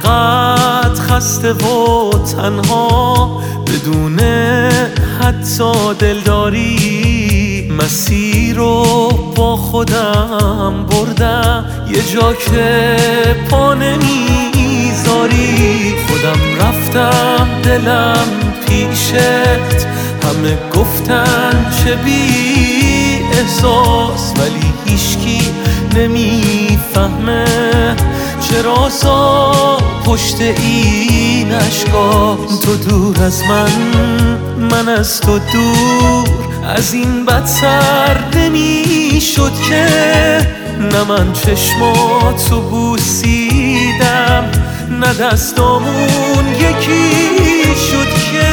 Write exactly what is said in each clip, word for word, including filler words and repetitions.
انقدر خسته و تنها بدون حتی دلداری، مسیر رو با خودم بردم یه جا که پا نمیذاری. خودم رفتم دلم پیشت، همه گفتن چه بی احساس، ولی هیچکی نمیفهمه چرا سا پشت این اشکاست. تو دور از من، من از تو دور، از این بدتر نمیشد که نه من چشماتو بوسیدم نه دستامون یکی شد که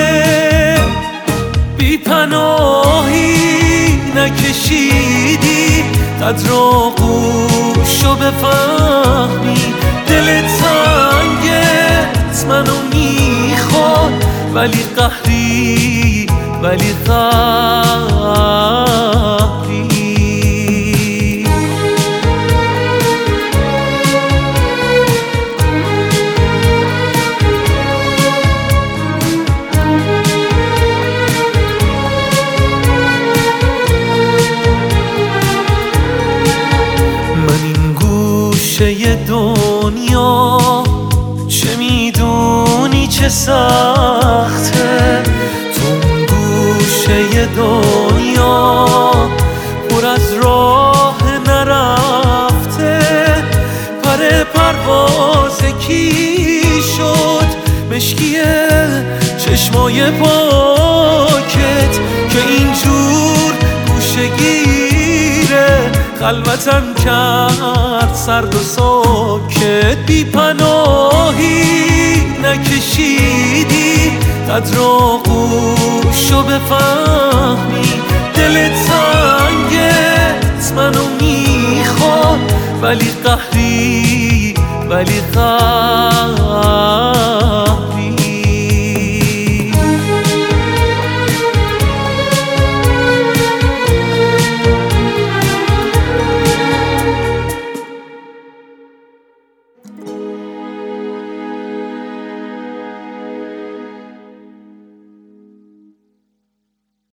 بی پناهی نکشیدی قدر آغوشو بفهمی. دل تنگت منو میخواد ولی قهری، ولی قهری. یه دنیا چه میدونی چه سخته، تو اون گوشه یه دنیا پر از راه نرفته. پر پرواز کی شد مشکیه چشمای پاکت که اینجور گوشه گیره خلوتم کرد سرد و ساکت. بی پناهی نکشیدی قدر آغوشو بفهمی. دل تنگت منو میخواد ولی قهری، ولی قهری.